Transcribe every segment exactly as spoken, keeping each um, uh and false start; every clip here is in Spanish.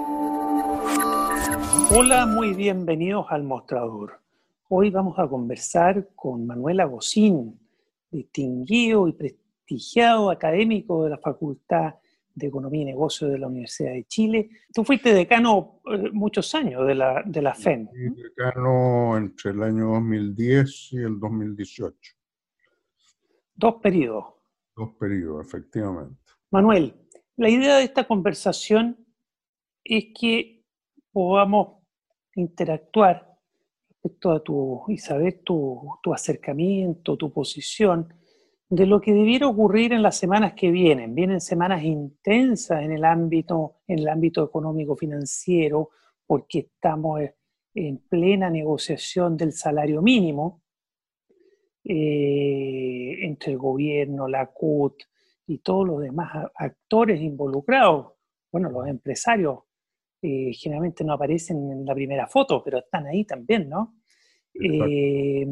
Hola, muy bienvenidos al Mostrador. Hoy vamos a conversar con Manuel Agosín, distinguido y prestigiado académico de la Facultad de Economía y Negocios de la Universidad de Chile. Tú fuiste decano eh, muchos años de la, de la F E N. Fui decano entre el año dos mil diez y el dos mil dieciocho. Dos periodos. Dos periodos, efectivamente. Manuel, la idea de esta conversación es que podamos interactuar respecto a tu, y saber tu, tu acercamiento, tu posición, de lo que debiera ocurrir en las semanas que vienen. Vienen semanas intensas en el ámbito, en el ámbito económico-financiero, porque estamos en plena negociación del salario mínimo eh, entre el gobierno, la C U T y todos los demás actores involucrados. Bueno, los empresarios eh, generalmente no aparecen en la primera foto, pero están ahí también, ¿no? Eh,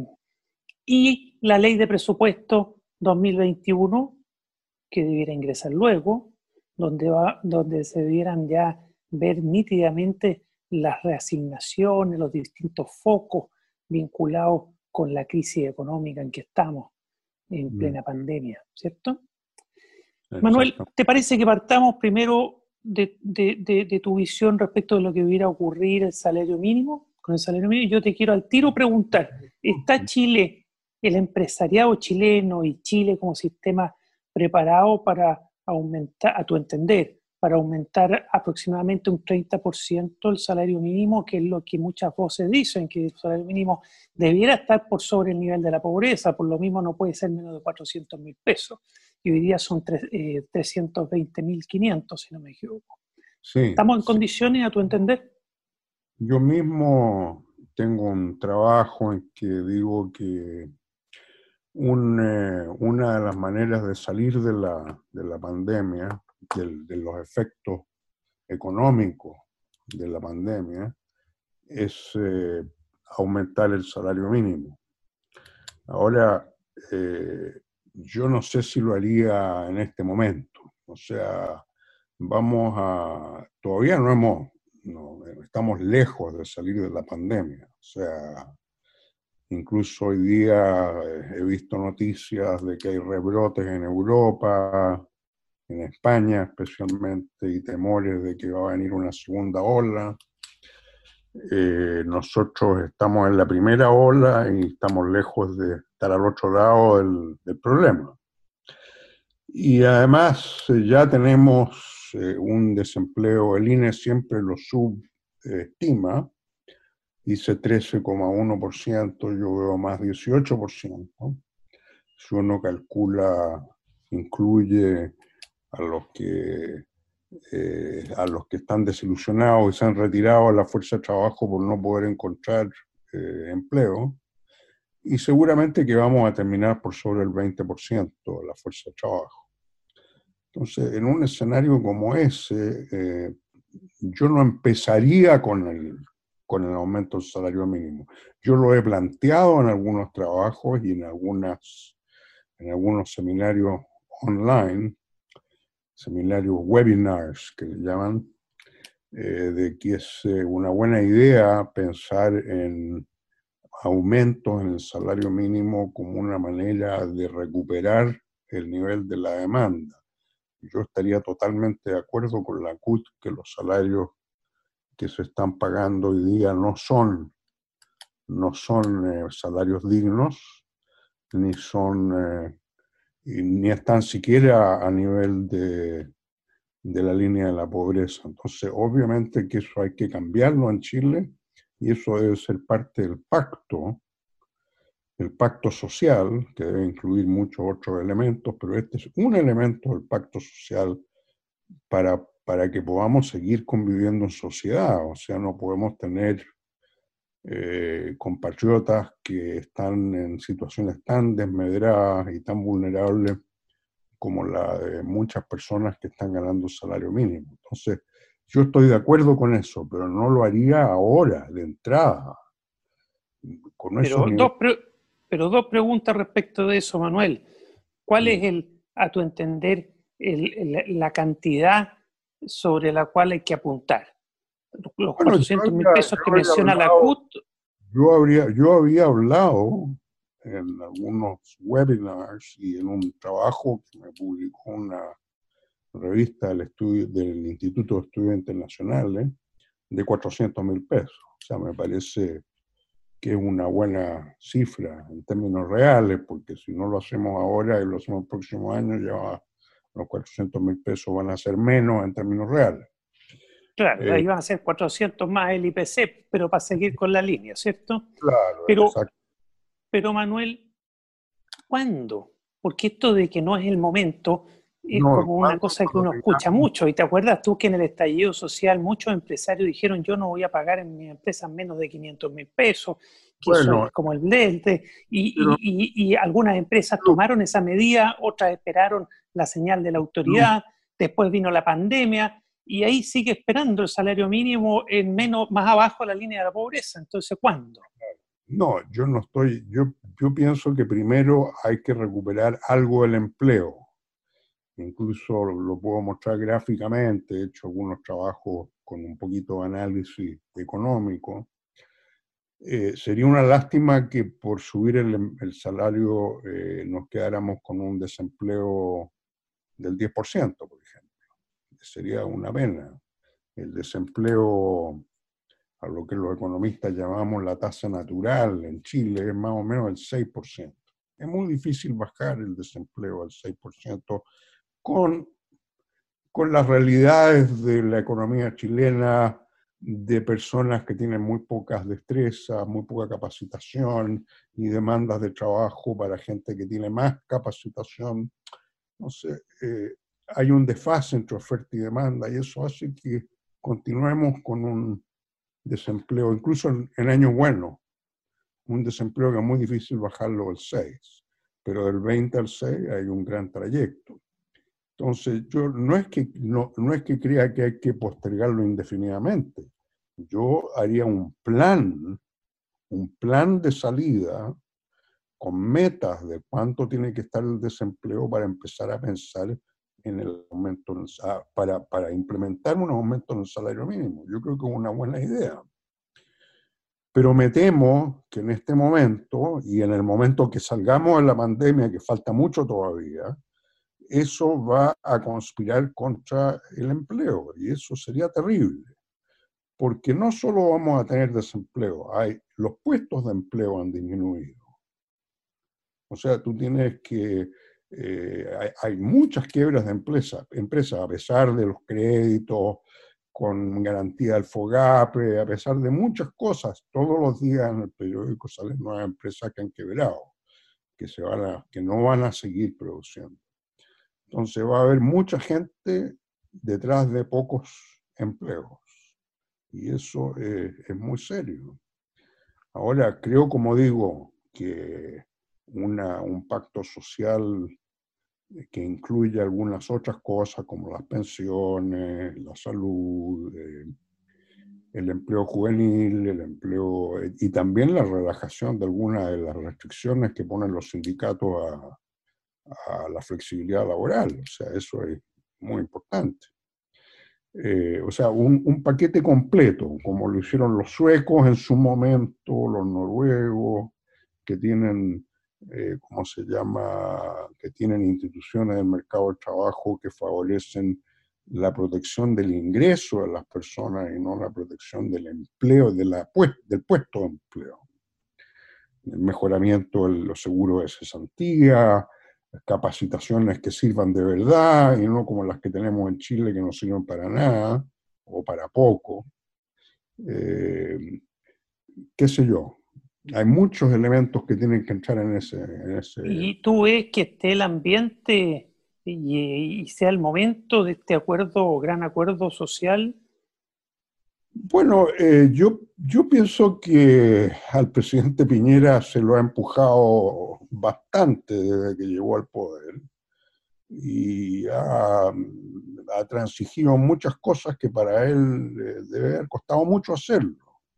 y la ley de presupuesto dos mil veintiuno, que debiera ingresar luego, donde, va, donde se debieran ya ver nítidamente las reasignaciones, los distintos focos vinculados con la crisis económica en que estamos en plena pandemia, ¿cierto? Manuel, ¿te parece que partamos primero de, de, de, de tu visión respecto de lo que debiera ocurrir el salario mínimo? Con el salario mínimo, yo te quiero al tiro preguntar, ¿está Chile, el empresariado chileno y Chile como sistema preparado para aumentar, a tu entender, para aumentar aproximadamente un treinta por ciento el salario mínimo, que es lo que muchas voces dicen, que el salario mínimo debiera estar por sobre el nivel de la pobreza, por lo mismo no puede ser menos de cuatrocientos mil pesos, y hoy día son tres, eh, trescientos veinte mil quinientos, si no me equivoco. Sí, ¿Estamos en sí. condiciones, a tu entender? Yo mismo tengo un trabajo en que digo que un, eh, una de las maneras de salir de la, de la pandemia, de, de los efectos económicos de la pandemia, es eh, aumentar el salario mínimo. Ahora, eh, yo no sé si lo haría en este momento. O sea, vamos a... Todavía no hemos... No, estamos lejos de salir de la pandemia. O sea, incluso hoy día he visto noticias de que hay rebrotes en Europa, en España especialmente, y temores de que va a venir una segunda ola. Eh, nosotros estamos en la primera ola y estamos lejos de estar al otro lado del, del problema. Y además eh, ya tenemos eh, un desempleo, el I N E siempre lo subestima, dice trece coma uno por ciento, yo veo más dieciocho por ciento. Si uno calcula, incluye a los que Eh, a los que están desilusionados y se han retirado a la fuerza de trabajo por no poder encontrar eh, empleo, y seguramente que vamos a terminar por sobre el veinte por ciento de la fuerza de trabajo. Entonces, en un escenario como ese, eh, yo no empezaría con el, con el aumento del salario mínimo. Yo lo he planteado en algunos trabajos y en, algunas, en algunos seminarios online, seminarios webinars que le llaman, eh, de que es eh, una buena idea pensar en aumentos en el salario mínimo como una manera de recuperar el nivel de la demanda. Yo estaría totalmente de acuerdo con la C U T que los salarios que se están pagando hoy día no son, no son eh, salarios dignos, ni son, eh, ni están siquiera a nivel de de la línea de la pobreza. Entonces, obviamente que eso hay que cambiarlo en Chile y eso debe ser parte del pacto, el pacto social, que debe incluir muchos otros elementos, pero este es un elemento del pacto social para, para que podamos seguir conviviendo en sociedad. O sea, no podemos tener eh, compatriotas que están en situaciones tan desmedradas y tan vulnerables como la de muchas personas que están ganando salario mínimo. Entonces, yo estoy de acuerdo con eso, pero no lo haría ahora, de entrada. Con esos Pero niveles. dos, pre pero dos preguntas respecto de eso, Manuel. ¿Cuál es, el, a tu entender, el, el, la cantidad sobre la cual hay que apuntar? Los Bueno, yo cuatrocientos mil había, pesos yo que había menciona la hablado, C U T. yo habría, yo había hablado en algunos webinars y en un trabajo que me publicó una revista del, estudio, del Instituto de Estudios Internacionales, de cuatrocientos mil pesos. O sea, me parece que es una buena cifra en términos reales, porque si no lo hacemos ahora y lo hacemos el próximo año, ya va, los cuatrocientos mil pesos van a ser menos en términos reales. Claro, Eh, ahí van a ser cuatrocientos más el I P C, pero para seguir con la línea, ¿cierto? claro, Pero, exacto. pero Manuel, ¿cuándo? Porque esto de que no es el momento es No, como una ¿cuándo cosa que lo uno escucha tengamos? mucho. ¿Y te acuerdas tú que en el estallido social muchos empresarios dijeron yo no voy a pagar en mi empresa menos de quinientos mil pesos, que eso Bueno, es como el delta? Y, pero y, y, y algunas empresas tomaron esa medida, otras esperaron la señal de la no, autoridad, después vino la pandemia y ahí sigue esperando el salario mínimo en menos, más abajo de la línea de la pobreza. Entonces, ¿cuándo? no, yo no estoy, yo, yo pienso que primero hay que recuperar algo del empleo. Incluso lo puedo mostrar gráficamente, he hecho algunos trabajos con un poquito de análisis económico. Eh, sería una lástima que por subir el, el salario eh, nos quedáramos con un desempleo del diez por ciento, por ejemplo. Sería una pena. El desempleo, a lo que los economistas llamamos la tasa natural en Chile, es más o menos el seis por ciento. Es muy difícil bajar el desempleo al seis por ciento con, con las realidades de la economía chilena, de personas que tienen muy pocas destrezas, muy poca capacitación y demandas de trabajo para gente que tiene más capacitación. No sé, eh, hay un desfase entre oferta y demanda y eso hace que continuemos con un desempleo, incluso en, en años buenos, un desempleo que es muy difícil bajarlo al seis, pero del veinte al seis hay un gran trayecto. Entonces, yo no es que, no, no es que crea que hay que postergarlo indefinidamente. Yo haría un plan, un plan de salida con metas de cuánto tiene que estar el desempleo para empezar a pensar en el aumento, para, para implementar un aumento en el salario mínimo. Yo creo que es una buena idea. Pero me temo que en este momento, y en el momento que salgamos de la pandemia, que falta mucho todavía, eso va a conspirar contra el empleo y eso sería terrible, porque no solo vamos a tener desempleo, hay, los puestos de empleo han disminuido. O sea, tú tienes que, eh, hay, hay muchas quiebras de empresas, empresas, a pesar de los créditos, con garantía del FOGAPE, a pesar de muchas cosas, todos los días en el periódico salen nuevas empresas que han quebrado, que, se van a, que no van a seguir produciendo. Entonces va a haber mucha gente detrás de pocos empleos. Y eso eh, es muy serio. Ahora, creo, como digo, que una, un pacto social que incluya algunas otras cosas como las pensiones, la salud, eh, el empleo juvenil, el empleo y también la relajación de algunas de las restricciones que ponen los sindicatos a, a la flexibilidad laboral. O sea, eso es muy importante. Eh, o sea, un, un paquete completo, como lo hicieron los suecos en su momento, los noruegos, que tienen, eh, ¿cómo se llama?, que tienen instituciones del mercado del trabajo que favorecen la protección del ingreso de las personas y no la protección del empleo, de la, pues, del puesto de empleo. El mejoramiento de los seguros de cesantía, capacitaciones que sirvan de verdad y no como las que tenemos en Chile que no sirven para nada o para poco. Eh, qué sé yo. Hay muchos elementos que tienen que entrar en ese... En ese... ¿Y tú ves que esté el ambiente y, y sea el momento de este acuerdo, gran acuerdo social? Bueno, eh, yo, yo pienso que al presidente Piñera se lo ha empujado bastante desde que llegó al poder y ha, ha transigido muchas cosas que para él eh, debe haber costado mucho hacerlo.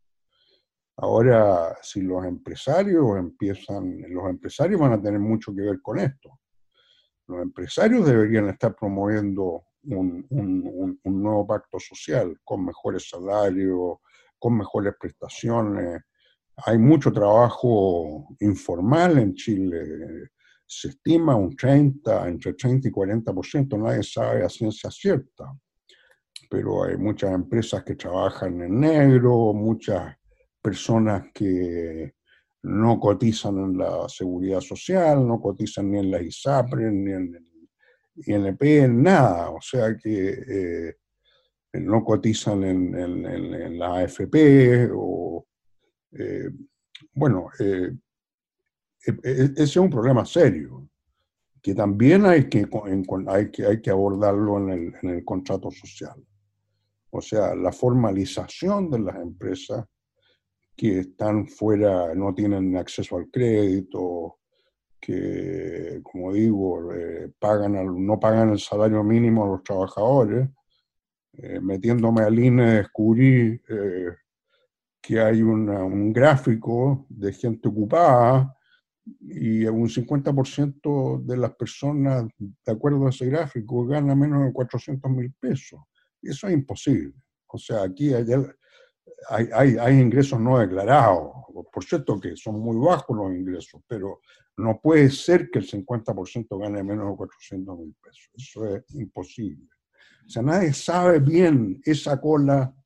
Ahora, si los empresarios empiezan, los empresarios van a tener mucho que ver con esto. Los empresarios deberían estar promoviendo un, un, un, un nuevo pacto social, con mejores salarios, con mejores prestaciones. Hay mucho trabajo informal en Chile. Se estima un treinta, entre treinta y cuarenta por ciento, nadie sabe a ciencia cierta. Pero hay muchas empresas que trabajan en negro, muchas personas que no cotizan en la seguridad social, no cotizan ni en la ISAPRE, ni en el I N P, en nada. O sea que eh, no cotizan en, en, en, en la A F P o... Eh, bueno, eh, ese es un problema serio, que también hay que, hay que, hay que abordarlo en el, en el contrato social. O sea, la formalización de las empresas que están fuera, no tienen acceso al crédito, que, como digo, eh, pagan al, no pagan el salario mínimo a los trabajadores. Eh, metiéndome al I N E descubrí eh, que hay una, un gráfico de gente ocupada y un cincuenta por ciento de las personas, de acuerdo a ese gráfico, gana menos de cuatrocientos mil pesos. Eso es imposible. O sea, aquí hay, hay, hay, hay ingresos no declarados. Por cierto que son muy bajos los ingresos, pero no puede ser que el cincuenta por ciento gane menos de cuatrocientos mil pesos. Eso es imposible. O sea, nadie sabe bien esa cola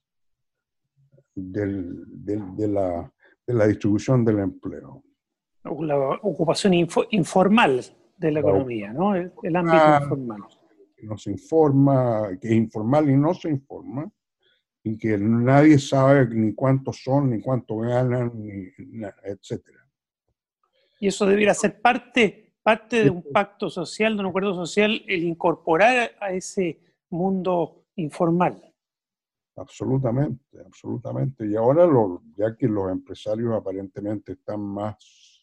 del, del, de, la, de la distribución del empleo. La ocupación info, informal de la, la economía, ¿no? El, el ámbito informal. Que no se informa, que es informal y no se informa, y que nadie sabe ni cuántos son, ni cuánto ganan, ni, etcétera. Y eso debiera ser parte, parte de un pacto social, de un acuerdo social, el incorporar a ese mundo informal. Absolutamente, absolutamente. Y ahora, lo, ya que los empresarios aparentemente están más,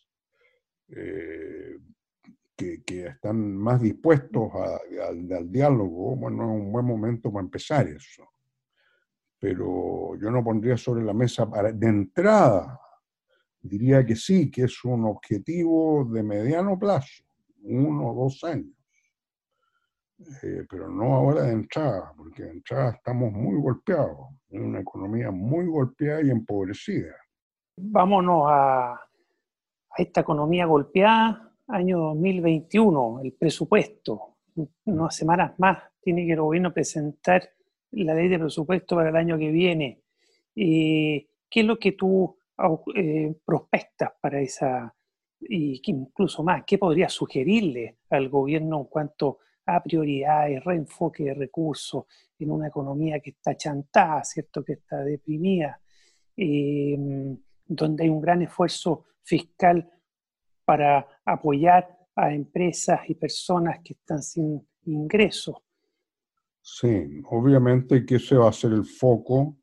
eh, que, que están más dispuestos a, a, al diálogo, bueno, es un buen momento para empezar eso. Pero yo no pondría sobre la mesa para, de entrada, diría que sí, que es un objetivo de mediano plazo, uno o dos años. Eh, pero no ahora de entrada, porque de entrada estamos muy golpeados, en una economía muy golpeada y empobrecida. Vámonos a, a esta economía golpeada, año dos mil veintiuno, el presupuesto. Unas semanas más tiene que el gobierno presentar la ley de presupuesto para el año que viene. Eh, ¿Qué es lo que tú eh, prospectas para esa, y incluso más, qué podrías sugerirle al gobierno en cuanto a prioridades, reenfoque de recursos en una economía que está chantada, ¿cierto? Que está deprimida, eh, donde hay un gran esfuerzo fiscal para apoyar a empresas y personas que están sin ingresos? Sí, obviamente que ese va a ser el foco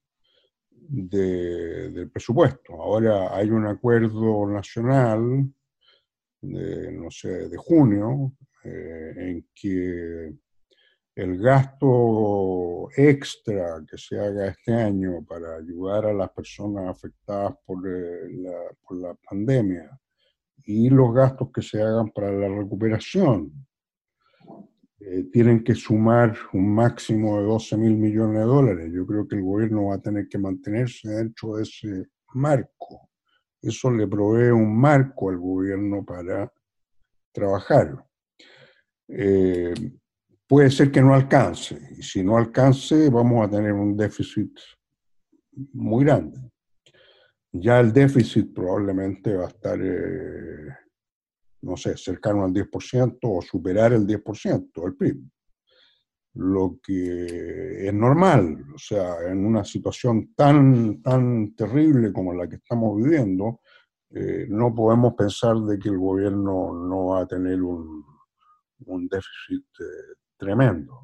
de, del presupuesto. Ahora hay un acuerdo nacional de, no sé, de junio, eh, en que el gasto extra que se haga este año para ayudar a las personas afectadas por, eh, la, por la pandemia y los gastos que se hagan para la recuperación eh, tienen que sumar un máximo de doce mil millones de dólares. Yo creo que el gobierno va a tener que mantenerse dentro de ese marco. Eso le provee un marco al gobierno para trabajar. Eh, puede ser que no alcance, y si no alcance vamos a tener un déficit muy grande. Ya el déficit probablemente va a estar, eh, no sé, cercano al diez por ciento o superar el diez por ciento del P I B. Lo que es normal, o sea, en una situación tan, tan terrible como la que estamos viviendo, eh, no podemos pensar de que el gobierno no va a tener un, un déficit eh, tremendo.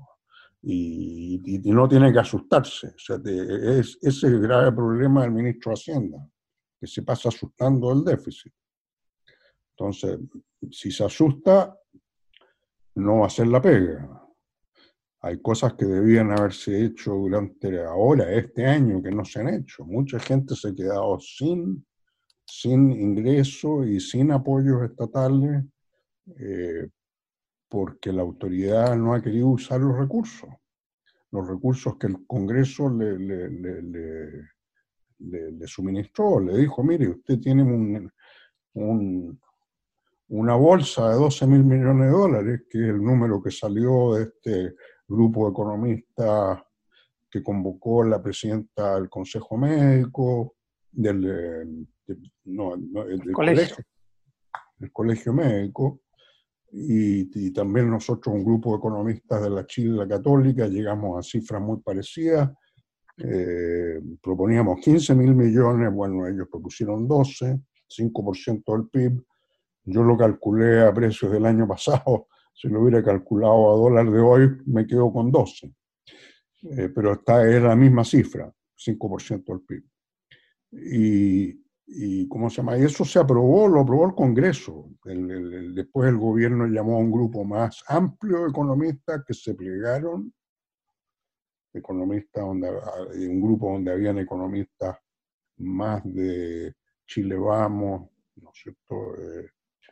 Y, y, y no tiene que asustarse. O sea, te, es, ese es el grave problema del ministro de Hacienda, que se pasa asustando el déficit. Entonces, si se asusta, no va a hacer la pega. Hay cosas que debían haberse hecho durante ahora, este año, que no se han hecho. Mucha gente se ha quedado sin, sin ingresos y sin apoyos estatales eh, porque la autoridad no ha querido usar los recursos. los recursos que el Congreso le, le, le, le, le, le suministró. Le dijo, mire, usted tiene un, un, una bolsa de doce mil millones de dólares, que es el número que salió de este grupo de economistas que convocó la presidenta del Consejo Médico, del, de, no, no, del Colegio. colegio, del colegio médico, y, y también nosotros, un grupo de economistas de la Chile Católica, llegamos a cifras muy parecidas. Eh, proponíamos quince mil millones, bueno, ellos propusieron doce, cinco por ciento del P I B. Yo lo calculé a precios del año pasado, si lo hubiera calculado a dólar de hoy, me quedo con doce. Eh, pero esta es la misma cifra, cinco por ciento del P I B. Y, y ¿cómo se llama? Y eso se aprobó, lo aprobó el Congreso. El, el, el, después el gobierno llamó a un grupo más amplio de economistas que se plegaron, economistas donde, un grupo donde habían economistas más de Chile Vamos, ¿no es cierto? Eh,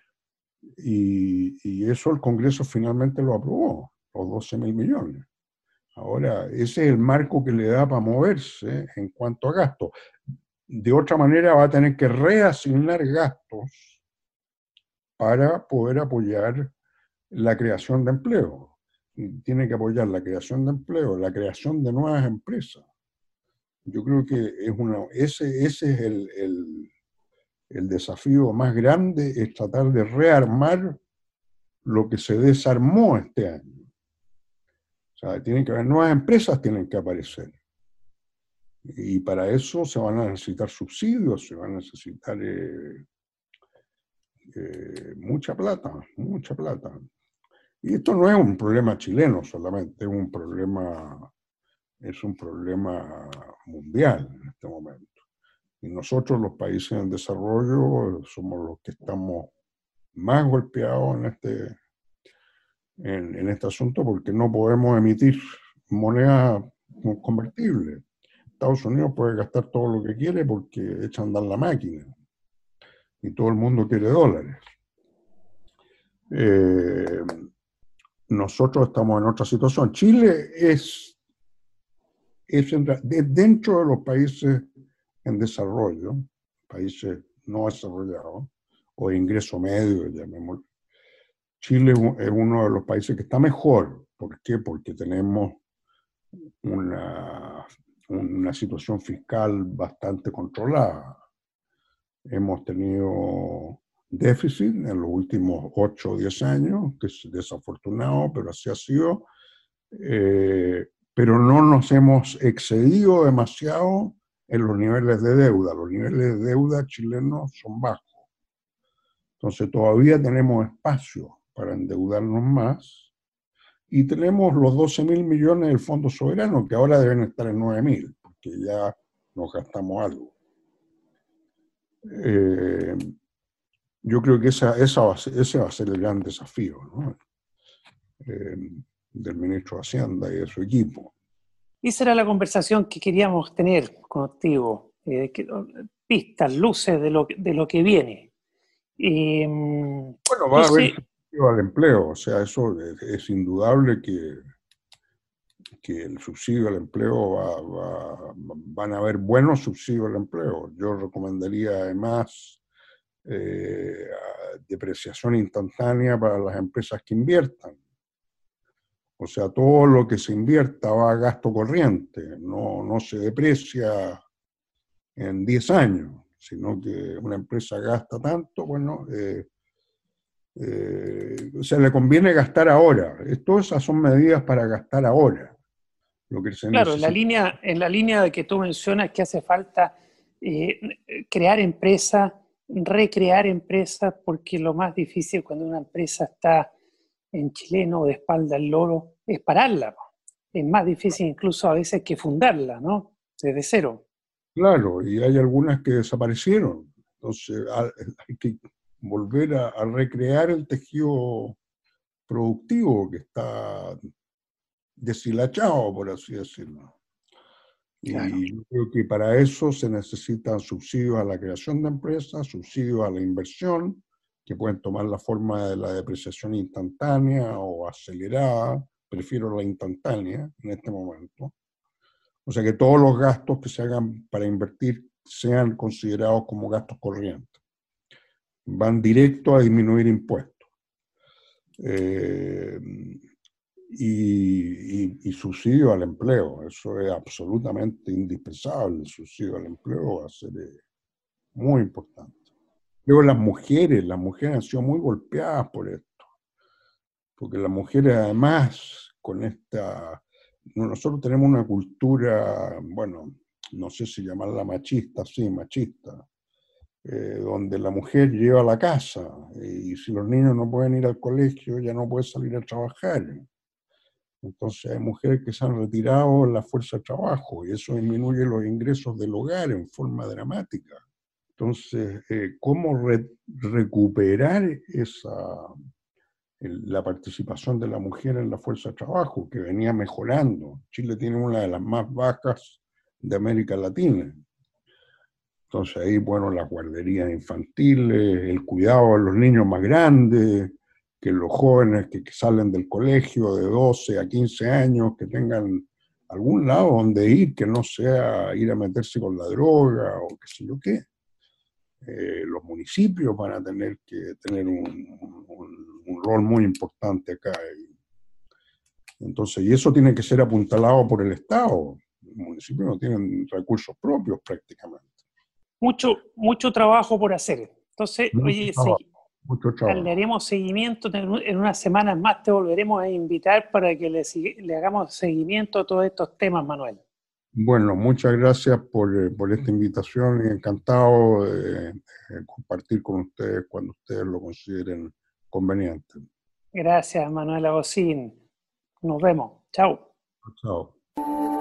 y, y eso el Congreso finalmente lo aprobó, los doce mil millones. Ahora, ese es el marco que le da para moverse en cuanto a gastos. De otra manera va a tener que reasignar gastos para poder apoyar la creación de empleo. Tiene que apoyar la creación de empleo, la creación de nuevas empresas. Yo creo que es una, ese, ese es el, el, el desafío más grande, es tratar de rearmar lo que se desarmó este año. O sea, tienen que haber nuevas empresas, tienen que aparecer. Y para eso se van a necesitar subsidios, se van a necesitar eh, eh, mucha plata, mucha plata. Y esto no es un problema chileno solamente, es un problema, es un problema mundial en este momento. Y nosotros, los países en desarrollo, somos los que estamos más golpeados en este, en, en este asunto, porque no podemos emitir moneda convertible. Estados Unidos puede gastar todo lo que quiere porque echa a andar la máquina y todo el mundo quiere dólares. Eh, nosotros estamos en otra situación. Chile es, es en, dentro de los países en desarrollo, países no desarrollados, o de ingreso medio, llamémoslo. Chile es uno de los países que está mejor. ¿Por qué? Porque tenemos una, una situación fiscal bastante controlada. Hemos tenido déficit en los últimos ocho o diez años, que es desafortunado, pero así ha sido. Eh, pero no nos hemos excedido demasiado en los niveles de deuda. Los niveles de deuda chilenos son bajos. Entonces todavía tenemos espacio para endeudarnos más y tenemos los doce mil millones del Fondo Soberano, que ahora deben estar en nueve mil, porque ya nos gastamos algo. Eh, yo creo que esa, esa va a ser, ese va a ser el gran desafío, ¿no? eh, del ministro de Hacienda y de su equipo. Esa era la conversación que queríamos tener contigo, eh, que, pistas, luces de lo, de lo que viene. Eh, bueno, va no a haber sé, subsidio al empleo, o sea, eso es, es indudable que, que el subsidio al empleo va, va, van a haber buenos subsidios al empleo. Yo recomendaría además eh, depreciación instantánea para las empresas que inviertan. O sea, todo lo que se invierta va a gasto corriente, no, no se deprecia en diez años, sino que una empresa gasta tanto, bueno, eh, eh, o sea, le conviene gastar ahora. Todas esas son medidas para gastar ahora. Lo que se claro, en la necesita. línea, en la línea de que tú mencionas que hace falta eh, crear empresas, recrear empresas, porque lo más difícil cuando una empresa está en chileno de espalda al loro es pararla. Es más difícil incluso a veces que fundarla, ¿no? Desde cero. Claro, y hay algunas que desaparecieron. Entonces hay que volver a, a recrear el tejido productivo que está deshilachado, por así decirlo. Claro. Y yo creo que para eso se necesitan subsidios a la creación de empresas, subsidios a la inversión, que pueden tomar la forma de la depreciación instantánea o acelerada, prefiero la instantánea en este momento. O sea que todos los gastos que se hagan para invertir sean considerados como gastos corrientes. Van directo a disminuir impuestos. Eh, y, y, y subsidio al empleo. Eso es absolutamente indispensable. El subsidio al empleo va a ser eh, muy importante. Luego las mujeres, las mujeres han sido muy golpeadas por esto. Porque las mujeres además con esta... Nosotros tenemos una cultura, bueno, no sé si llamarla machista, sí, machista, eh, donde la mujer lleva la casa y si los niños no pueden ir al colegio, ya no puede salir a trabajar. Entonces hay mujeres que se han retirado en la fuerza de trabajo y eso disminuye los ingresos del hogar en forma dramática. Entonces, eh, ¿cómo re recuperar esa... la participación de la mujer en la fuerza de trabajo, que venía mejorando? Chile tiene una de las más bajas de América Latina. Entonces ahí, bueno, las guarderías infantiles, el cuidado de los niños más grandes, que los jóvenes que, que salen del colegio de doce a quince años, que tengan algún lado donde ir, que no sea ir a meterse con la droga o qué sé yo qué. Eh, los municipios van a tener que tener un, un, un rol muy importante acá. Entonces, y eso tiene que ser apuntalado por el Estado. Los municipios no tienen recursos propios prácticamente. Mucho, mucho trabajo por hacer. Entonces, Mucho oye, trabajo, sí, mucho trabajo. le haremos seguimiento, en unas semanas más te volveremos a invitar para que le, le hagamos seguimiento a todos estos temas, Manuel. Bueno, muchas gracias por, por esta invitación y encantado de, de compartir con ustedes cuando ustedes lo consideren conveniente. Gracias, Manuel Agosín. Nos vemos. Chao. Chao.